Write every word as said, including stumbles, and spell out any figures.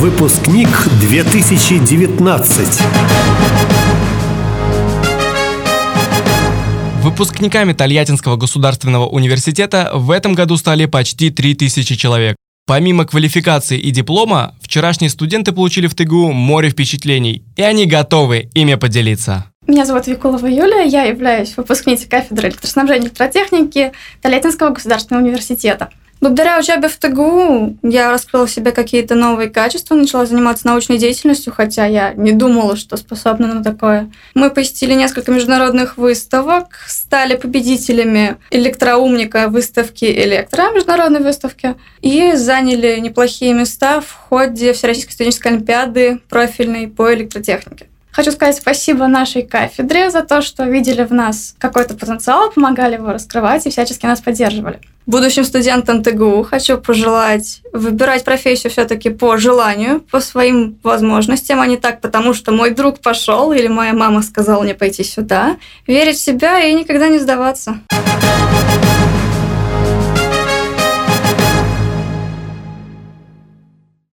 Выпускник две тысячи девятнадцать. Выпускниками Тольяттинского государственного университета в этом году стали почти три тысячи человек. Помимо квалификации и диплома, вчерашние студенты получили в ТГУ море впечатлений, и они готовы ими поделиться. Меня зовут Викулова Юлия, я являюсь выпускницей кафедры электроснабжения и электротехники Тольяттинского государственного университета. Благодаря учебе в ТГУ я раскрыла в себе какие-то новые качества, начала заниматься научной деятельностью, хотя я не думала, что способна на такое. Мы посетили несколько международных выставок, стали победителями электроумника выставки «Электро», международной выставки, и заняли неплохие места в ходе Всероссийской студенческой олимпиады профильной по электротехнике. Хочу сказать спасибо нашей кафедре за то, что видели в нас какой-то потенциал, помогали его раскрывать и всячески нас поддерживали. Будущим студентам ТГУ хочу пожелать выбирать профессию все-таки по желанию, по своим возможностям, а не так, потому что мой друг пошел или моя мама сказала мне пойти сюда. Верить в себя и никогда не сдаваться.